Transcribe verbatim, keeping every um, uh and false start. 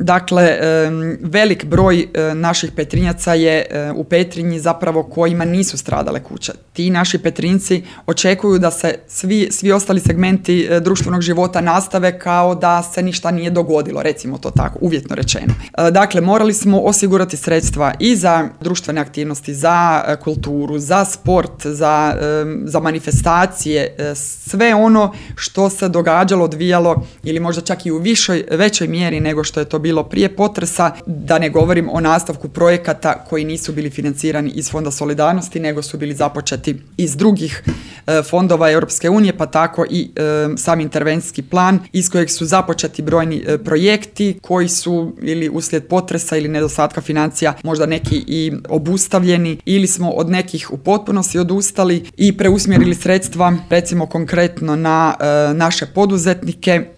Dakle, velik broj naših Petrinjaca je u Petrinji zapravo kojima nisu stradale kuće. Ti naši Petrinjci očekuju da se svi, svi ostali segmenti društvenog života nastave kao da se ništa nije dogodilo, recimo to tako, uvjetno rečeno. Dakle, morali smo osigurati sredstva i za društvene aktivnosti, za kulturu, za sport, za, za manifestacije, sve ono što se događalo, odvijalo ili možda čak i u višoj, većoj mjeri nego što je to bilo prije potresa, da ne govorim o nastavku projekata koji nisu bili financirani iz Fonda solidarnosti, nego su bili započeti iz drugih e, fondova Europske unije, pa tako i e, sam intervencijski plan iz kojeg su započeti brojni e, projekti koji su ili uslijed potresa ili nedostatka financija možda neki i obustavljeni ili smo od nekih u potpunosti odustali i preusmjerili sredstva recimo konkretno na e, naše poduzetnike.